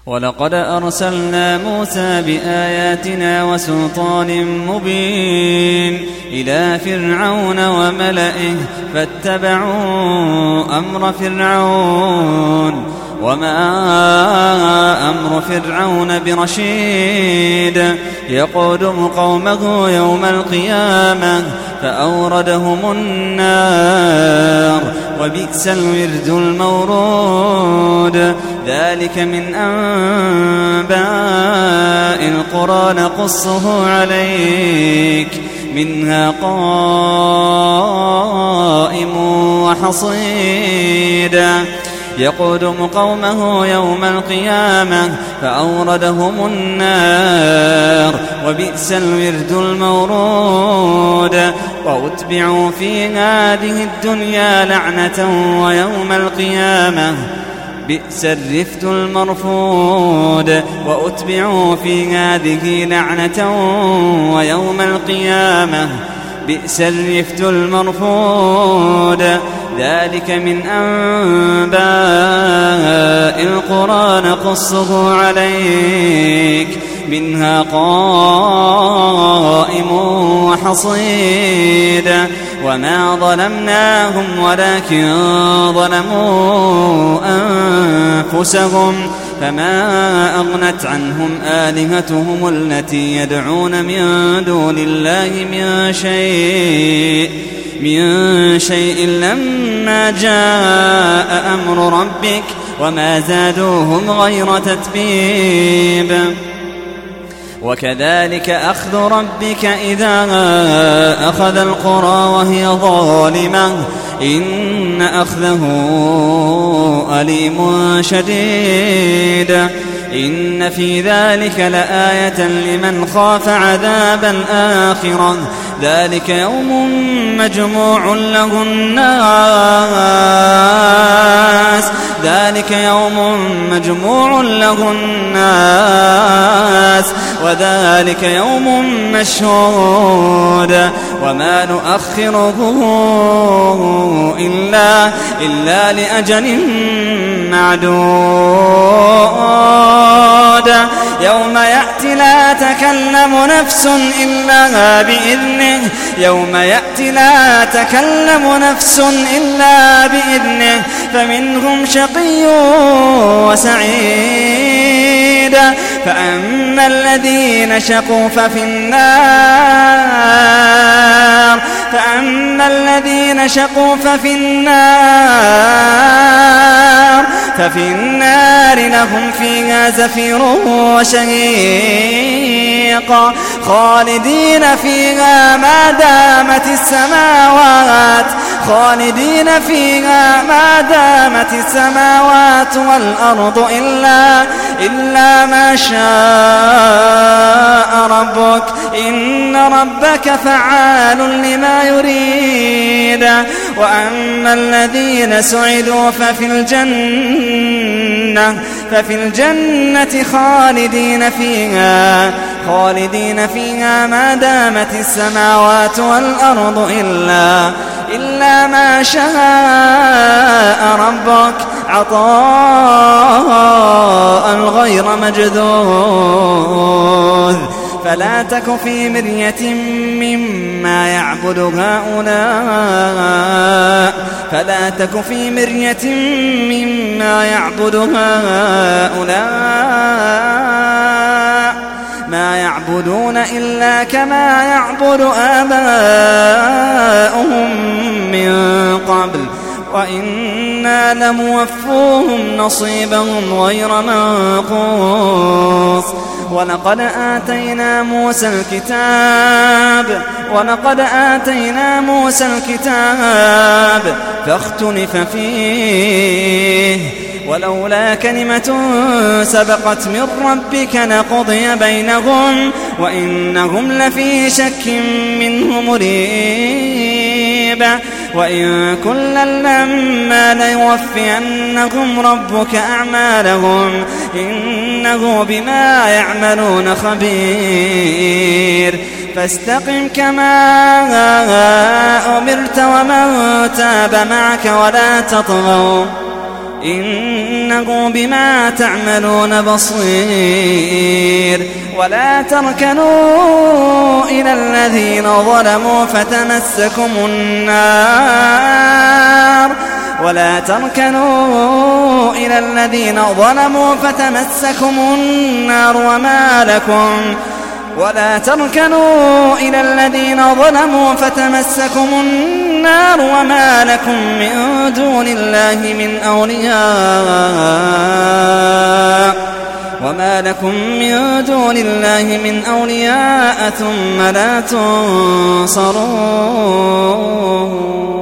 ولقد أرسلنا موسى بآياتنا وسلطان مبين إلى فرعون وملئه فاتبعوا أمر فرعون وما أمر فرعون برشيد يقدم قومه يوم القيامة فأوردهم النار وبئس الورد المورود ذلك من أنباء القرى نقصه عليك منها قائم وحصيد يقدم قومه يوم القيامة فأوردهم النار وبئس الورد المورود وأتبعوا في هذه الدنيا لعنة ويوم القيامة بئس الرفد المرفود وأتبعوا في هذه لعنة ويوم القيامة بئس الرفد المرفود ذلك من أنباء القرى نقصه عليك منها قائم وحصيد وما ظلمناهم ولكن ظلموا أنفسهم فما أغنت عنهم آلهتهم التي يدعون من دون الله من شيء لما جاء أمر ربك وما زادوهم غير تتبيب وكذلك أخذ ربك إذا أخذ القرى وهي ظالمة إن أخذه أليم شديد إن في ذلك لآية لمن خاف عذاب الآخرة ذلك يوم مجموع له الناس وذلك يوم مشهود وما نؤخره إلا لأجل معدود يوم يأتي لا تكلم نفس إلا بإذنه فمنهم شقي وسعيد فأما الذين شقوا ففي النار لهم فيها زفير وشهيق خالدين فيها ما دامت السماوات والأرض إلا ما شاء ربك إن ربك فعال لما يريد وأما الذين سعدوا ففي الجنة خالدين فيها ما دامت السماوات والأرض إلا ما شاء ربك عطاء غير مجذوذ فلا تك في مرية مما يعبد هؤلاء ما يعبدون إلا كما يعبد آباؤهم من قبل وإنا لموفوهم نصيبهم غير منقوص ولقد آتينا موسى الكتاب فاختلف فيه ولولا كلمة سبقت من ربك لقضي بينهم وإنهم لفي شك منه مريب وإن كلا لما ليوفينهم ربك أعمالهم إنه بما يعملون خبير فاستقم كما أمرت ومن تاب معك إنه بما تعملون بصير. ولا تركنوا إلى الذين ظلموا فتمسكم النار وما لكم من دون الله من أولياء ثم لا تنصرون.